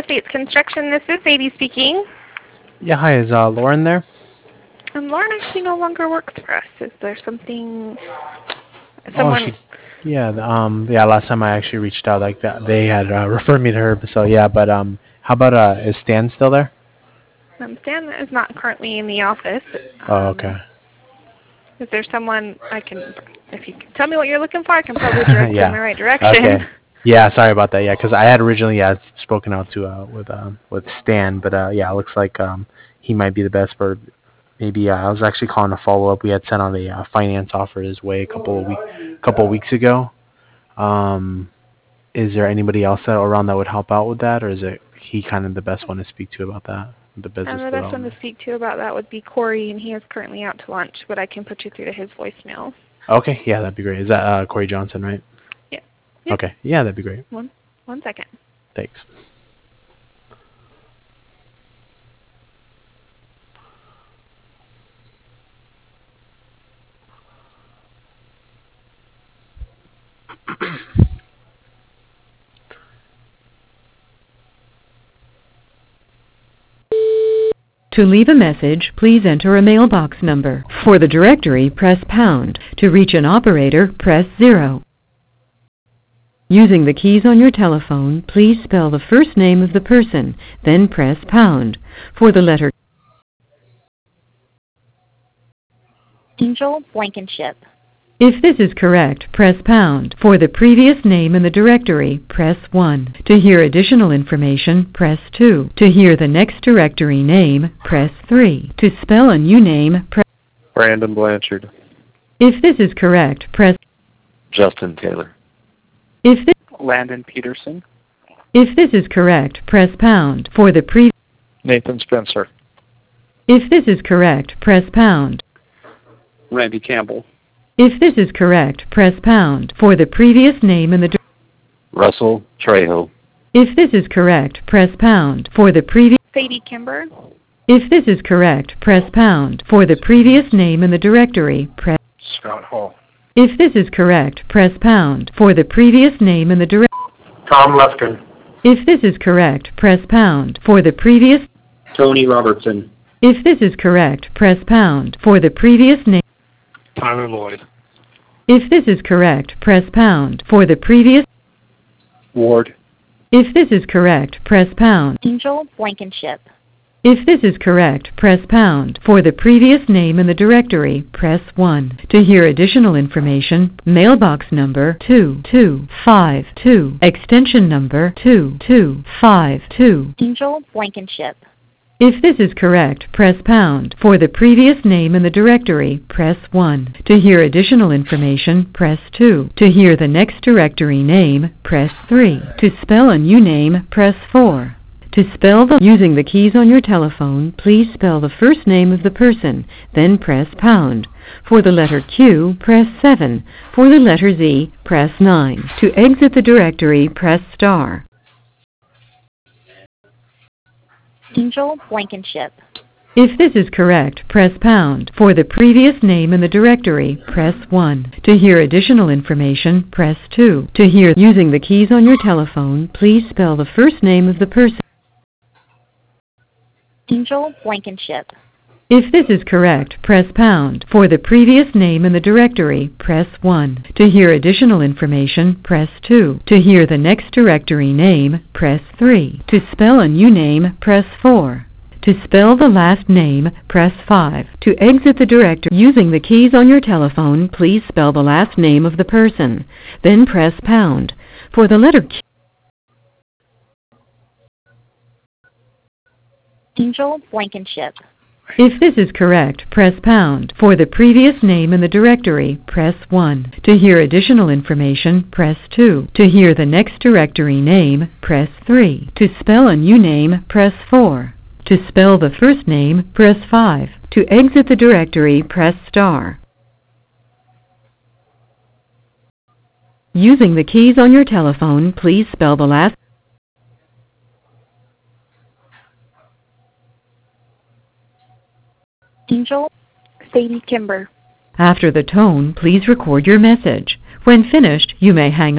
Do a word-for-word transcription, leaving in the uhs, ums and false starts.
Estates Construction. This is Sadie speaking. Yeah, hi. Is uh, Lauren there? Um, Lauren actually no longer works for us. Is there something? Oh, Someone? she. Yeah. Um. Yeah. Last time I actually reached out, like that, they had uh, referred me to her. So yeah. But um, how about uh, is Stan still there? Um, Stan is not currently in the office. Oh, Um, okay. Is there someone I can? If you can tell me what you're looking for, I can probably direct you in the Yeah. right direction. Okay. Yeah. Sorry about that. Yeah, 'cause I had originally yeah spoken out to uh with um with Stan, but uh yeah, it looks like um he might be the best for maybe. Uh, I was actually calling to follow up. We had sent out a uh, finance offer his way a couple of week couple of weeks ago. Um. Is there anybody else that, around that would help out with that, or is it he kind of the best one to speak to about that, the business And the best one to development? speak to about that would be Corey, and he is currently out to lunch, but I can put you through to his voicemail. Okay, yeah, that'd be great. Is that uh, Corey Johnson, right? Yeah. Yep. Okay, yeah, that'd be great. One, one second. Thanks. To leave a message, please enter a mailbox number. For the directory, press pound. To reach an operator, press zero. Using the keys on your telephone, please spell the first name of the person, then press pound. For the letter Angel Blankenship. If this is correct, press pound. For the previous name in the directory, press one. To hear additional information, press two. To hear the next directory name, press three. To spell a new name, press... Brandon Blanchard. If this is correct, press... Justin Taylor. If this... Landon Peterson. If this is correct, press pound. For the pre... Nathan Spencer. If this is correct, press pound. Randy Campbell. If this is correct, press pound. For the previous name in the... Russell Trejo. If this is correct, press pound. For the previous... Sadie Kimber. If this is correct, press pound. For the previous name in the directory, press... Scott Hall. If this is correct, press pound. For the previous name in the directory... Tom Lefkin. If this is correct, press pound. For the previous... Tony Robertson. If this is correct, press pound. For the previous name... Tyler Lloyd. If this is correct, press pound. For the previous... Ward. If this is correct, press pound. Angel Blankenship. If this is correct, press pound. For the previous name in the directory, press one. To hear additional information, mailbox number two two five two, extension number two two five two. Angel Blankenship. If this is correct, press pound. For the previous name in the directory, press one. To hear additional information, press two. To hear the next directory name, press three. To spell a new name, press four. To spell the... Using the keys on your telephone, please spell the first name of the person, then press pound. For the letter Q, press seven. For the letter Z, press nine. To exit the directory, press star. Angel Blankenship. If this is correct, press pound. For the previous name in the directory, press one. To hear additional information, press two. To hear... Using the keys on your telephone, please spell the first name of the person. Angel Blankenship. If this is correct, press pound. For the previous name in the directory, press one. To hear additional information, press two. To hear the next directory name, press three. To spell a new name, press four. To spell the last name, press five. To exit the directory using the keys on your telephone, please spell the last name of the person. Then press pound. For the letter Q... Angel Blankenship. If this is correct, press pound. For the previous name in the directory, press one. To hear additional information, press two. To hear the next directory name, press three. To spell a new name, press four. To spell the first name, press five. To exit the directory, press star. Using the keys on your telephone, please spell the last... Angel Sadie Kimber. After the tone, please record your message. When finished, you may hang up.